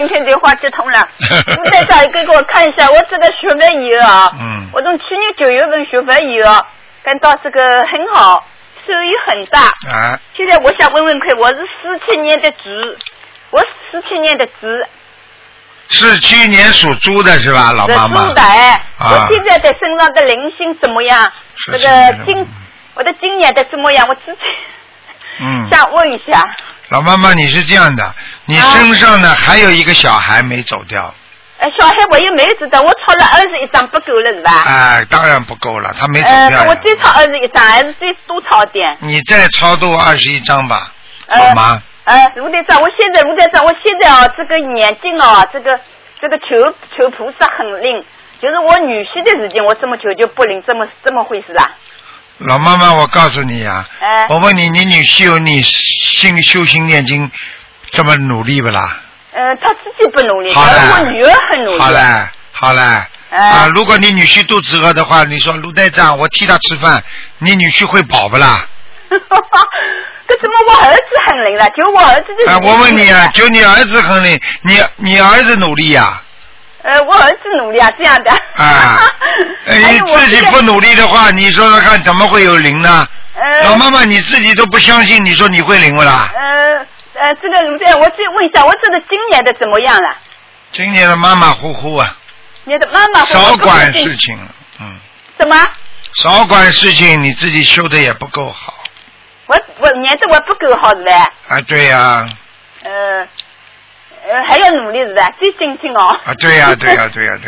今天电话接通了，卢台长给我看一下我这个学费以后啊，我从去年9月份学费以后，感到这个很好，收益很大。啊。现在我想问问看，我是47年的猪，我47年的猪。 47年属猪的是吧，老妈妈？ 猪的，我现在的身上的灵性怎么样？这个我的经验的怎么样？我自己想问一下。 老妈妈，你是这样的，你身上呢还有一个小孩没走掉。 小孩我也没知道，我抄了21张不够了是吧？ 当然不够了，他没走掉。 我再抄21张，还是再多抄点。 你再超度21张吧，好吗？ 卢台长，我现在这个眼睛这个求菩萨很灵，就是我女婿的事情，我这么求就不灵，这么回事啦。 老妈妈，我告诉你啊，我问你，你女婿有你修心念经这么努力不啦？ 他自己不努力，但我女儿很努力。 好嘞。如果你女婿肚子饿的话，你说卢台长，我替他吃饭，你女婿会饱不啦？ 可怎么我儿子很灵了？就我儿子的。 我问你啊，就你儿子很灵，你儿子努力呀？ 我儿子努力啊，这样的。 你自己不努力的话，你说说看，怎么会有灵呢？老妈妈，你自己都不相信，你说你会灵不啦？ 这个卢台，我再问一下，我这个今年的怎么样了？ 今年的马马虎虎啊。 你的妈妈少管事情， 什么？ 少管事情，你自己修的也不够好。 我念的我不够好是吧？ 对呀。 还要努力是吧？最精进哦。 对呀。